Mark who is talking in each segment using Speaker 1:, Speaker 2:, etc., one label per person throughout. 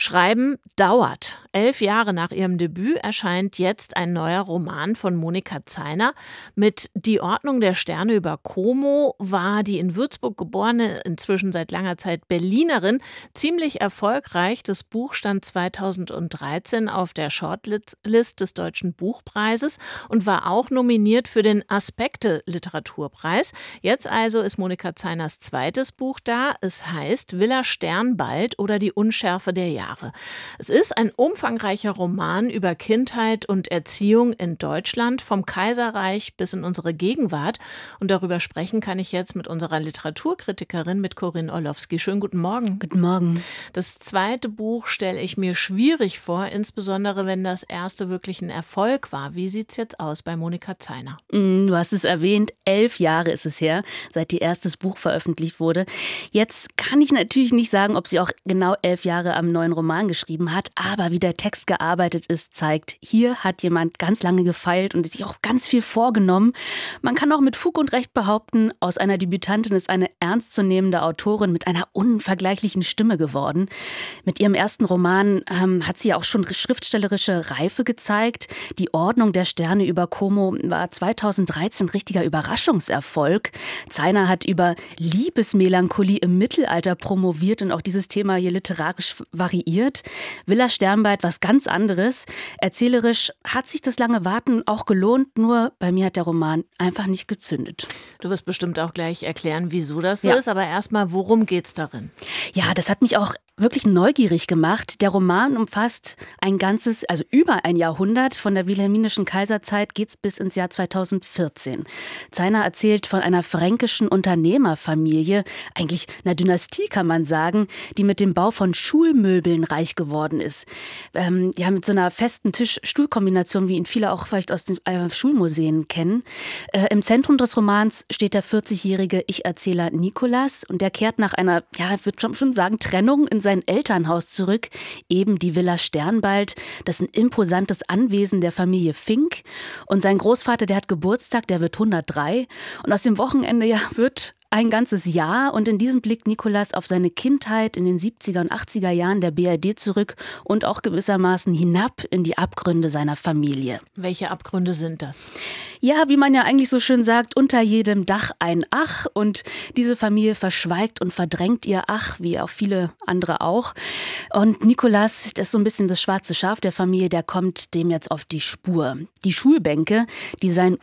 Speaker 1: Schreiben dauert. 11 Jahre nach ihrem Debüt erscheint jetzt ein neuer Roman von Monika Zeiner. Mit Die Ordnung der Sterne über Como war die in Würzburg geborene, inzwischen seit langer Zeit Berlinerin, ziemlich erfolgreich. Das Buch stand 2013 auf der Shortlist des Deutschen Buchpreises und war auch nominiert für den Aspekte-Literaturpreis. Jetzt also ist Monika Zeiners zweites Buch da. Es heißt Villa Sternbald oder die Unschärfe der Jahre. Es ist ein umfangreicher Roman über Kindheit und Erziehung in Deutschland, vom Kaiserreich bis in unsere Gegenwart. Und darüber sprechen kann ich jetzt mit unserer Literaturkritikerin, mit Corinne Orlowski. Schönen guten Morgen.
Speaker 2: Guten Morgen.
Speaker 1: Das zweite Buch stelle ich mir schwierig vor, insbesondere wenn das erste wirklich ein Erfolg war. Wie sieht es jetzt aus bei Monika Zeiner?
Speaker 2: Du hast es erwähnt, 11 Jahre ist es her, seit ihr erstes Buch veröffentlicht wurde. Jetzt kann ich natürlich nicht sagen, ob sie auch genau 11 Jahre am neuen Roman geschrieben hat, aber wie der Text gearbeitet ist, zeigt, hier hat jemand ganz lange gefeilt und sich auch ganz viel vorgenommen. Man kann auch mit Fug und Recht behaupten, aus einer Debütantin ist eine ernstzunehmende Autorin mit einer unvergleichlichen Stimme geworden. Mit ihrem ersten Roman hat sie auch schon schriftstellerische Reife gezeigt. Die Ordnung der Sterne über Como war 2013 richtiger Überraschungserfolg. Zeiner hat über Liebesmelancholie im Mittelalter promoviert und auch dieses Thema hier literarisch variiert. Villa Sternbald was ganz anderes. Erzählerisch hat sich das lange Warten auch gelohnt, nur bei mir hat der Roman einfach nicht gezündet.
Speaker 1: Du wirst bestimmt auch gleich erklären, wieso das so ist, aber erstmal, worum geht's darin?
Speaker 2: Ja, das hat mich auch wirklich neugierig gemacht. Der Roman umfasst ein ganzes, also über ein Jahrhundert. Von der wilhelminischen Kaiserzeit geht's bis ins Jahr 2014. Zeiner erzählt von einer fränkischen Unternehmerfamilie, eigentlich einer Dynastie kann man sagen, die mit dem Bau von Schulmöbeln reich geworden ist. Ja, mit so einer festen Tisch-Stuhl-Kombination, wie ihn viele auch vielleicht aus den Schulmuseen kennen. Im Zentrum des Romans steht der 40-jährige Ich-Erzähler Nikolas und der kehrt nach einer, ja, ich würde schon sagen, Trennung in sein Elternhaus zurück, eben die Villa Sternbald. Das ist ein imposantes Anwesen der Familie Fink. Und sein Großvater, der hat Geburtstag, der wird 103. Und aus dem Wochenende wird ein ganzes Jahr und in diesem blickt Nikolas auf seine Kindheit in den 70er und 80er Jahren der BRD zurück und auch gewissermaßen hinab in die Abgründe seiner Familie.
Speaker 1: Welche Abgründe sind das?
Speaker 2: Ja, wie man ja eigentlich so schön sagt, unter jedem Dach ein Ach und diese Familie verschweigt und verdrängt ihr Ach, wie auch viele andere auch. Und Nikolas, das ist so ein bisschen das schwarze Schaf der Familie, der kommt dem jetzt auf die Spur. Die Schulbänke, die sein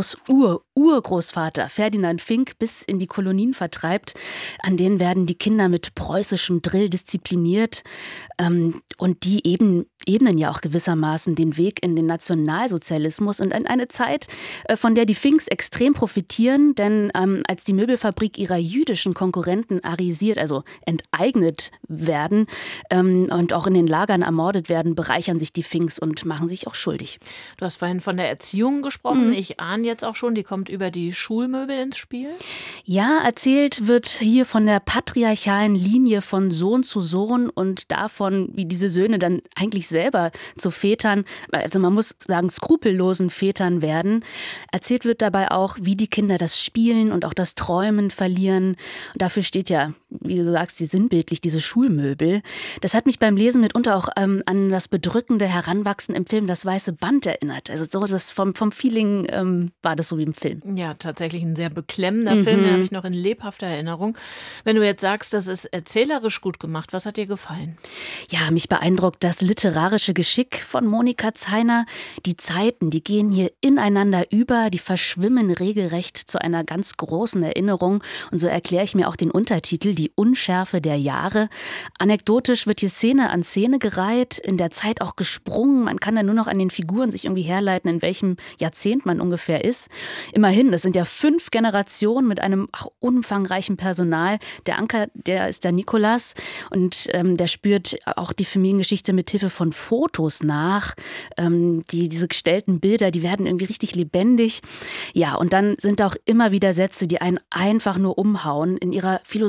Speaker 2: Urgroßvater Ferdinand Fink bis in die Kolonien vertreibt, an denen werden die Kinder mit preußischem Drill diszipliniert und die ebnen ja auch gewissermaßen den Weg in den Nationalsozialismus und in eine Zeit, von der die Finks extrem profitieren, denn als die Möbelfabrik ihrer jüdischen Konkurrenten arisiert, also enteignet werden und auch in den Lagern ermordet werden, bereichern sich die Finks und machen sich auch schuldig.
Speaker 1: Du hast vorhin von der Erziehung gesprochen. Ich ahne jetzt auch schon, die kommt über die Schulmöbel ins Spiel?
Speaker 2: Ja, erzählt wird hier von der patriarchalen Linie von Sohn zu Sohn und davon, wie diese Söhne dann eigentlich selber zu Vätern, also man muss sagen skrupellosen Vätern werden. Erzählt wird dabei auch, wie die Kinder das Spielen und auch das Träumen verlieren. Und dafür steht ja, wie du sagst, sinnbildlich diese Schulmöbel. Das hat mich beim Lesen mitunter auch an das bedrückende Heranwachsen im Film Das Weiße Band erinnert. Also so das vom Feeling war das so wie im Film.
Speaker 1: Ja, tatsächlich ein sehr beklemmender Film, den habe ich noch in lebhafter Erinnerung. Wenn du jetzt sagst, das ist erzählerisch gut gemacht, was hat dir gefallen?
Speaker 2: Ja, mich beeindruckt das literarische Geschick von Monika Zeiner. Die Zeiten, die gehen hier ineinander über, die verschwimmen regelrecht zu einer ganz großen Erinnerung. Und so erkläre ich mir auch den Untertitel, Die Unschärfe der Jahre. Anekdotisch wird hier Szene an Szene gereiht, in der Zeit auch gesprungen. Man kann da nur noch an den Figuren sich irgendwie herleiten, in welchem Jahrzehnt man ungefähr ist. Immerhin, das sind ja 5 Generationen mit einem umfangreichen Personal. Der Anker, der ist der Nikolas und der spürt auch die Familiengeschichte mit Hilfe von Fotos nach. Diese gestellten Bilder, die werden irgendwie richtig lebendig. Ja, und dann sind auch immer wieder Sätze, die einen einfach nur umhauen. In ihrer philosophischen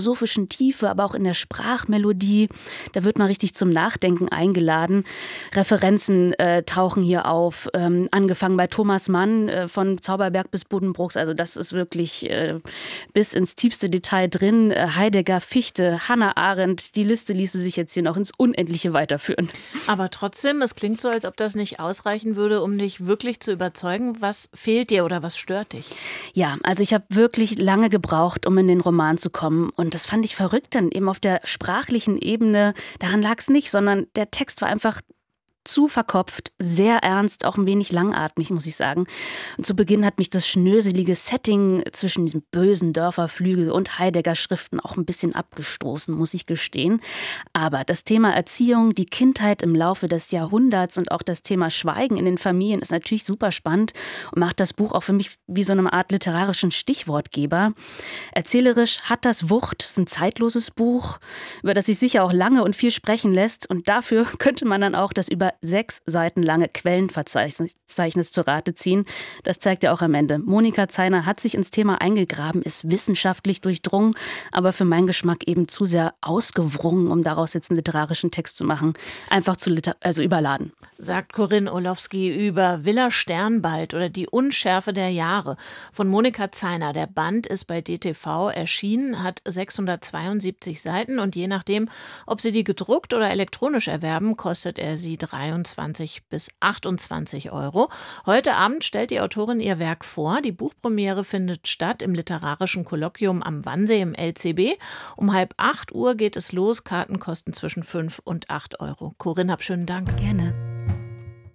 Speaker 2: literarischen Tiefe, aber auch in der Sprachmelodie. Da wird man richtig zum Nachdenken eingeladen. Referenzen tauchen hier auf, angefangen bei Thomas Mann, von Zauberberg bis Buddenbrooks. Also das ist wirklich bis ins tiefste Detail drin. Heidegger, Fichte, Hannah Arendt, die Liste ließe sich jetzt hier noch ins Unendliche weiterführen.
Speaker 1: Aber trotzdem, es klingt so, als ob das nicht ausreichen würde, um dich wirklich zu überzeugen. Was fehlt dir oder was stört dich?
Speaker 2: Ja, also ich habe wirklich lange gebraucht, um in den Roman zu kommen. Und das fand ich verrückt dann eben auf der sprachlichen Ebene. Daran lag es nicht, sondern der Text war einfach zu verkopft, sehr ernst, auch ein wenig langatmig, muss ich sagen. Und zu Beginn hat mich das schnöselige Setting zwischen diesem bösen Dörferflügel und Heidegger-Schriften auch ein bisschen abgestoßen, muss ich gestehen. Aber das Thema Erziehung, die Kindheit im Laufe des Jahrhunderts und auch das Thema Schweigen in den Familien ist natürlich super spannend und macht das Buch auch für mich wie so eine Art literarischen Stichwortgeber. Erzählerisch hat das Wucht, es ist ein zeitloses Buch, über das sich sicher auch lange und viel sprechen lässt. Und dafür könnte man dann auch das über 6 Seiten lange Quellenverzeichnis zur Rate ziehen. Das zeigt ja auch am Ende. Monika Zeiner hat sich ins Thema eingegraben, ist wissenschaftlich durchdrungen, aber für meinen Geschmack eben zu sehr ausgewrungen, um daraus jetzt einen literarischen Text zu machen. Einfach zu überladen.
Speaker 1: Sagt Corinne Orlowski über Villa Sternbald oder die Unschärfe der Jahre von Monika Zeiner. Der Band ist bei DTV erschienen, hat 672 Seiten und je nachdem, ob Sie die gedruckt oder elektronisch erwerben, kostet er Sie 23 bis 28 Euro. Heute Abend stellt die Autorin ihr Werk vor. Die Buchpremiere findet statt im Literarischen Kolloquium am Wannsee im LCB. Um 7:30 geht es los. Karten kosten zwischen 5 und 8 Euro. Corinne, hab schönen Dank.
Speaker 2: Gerne.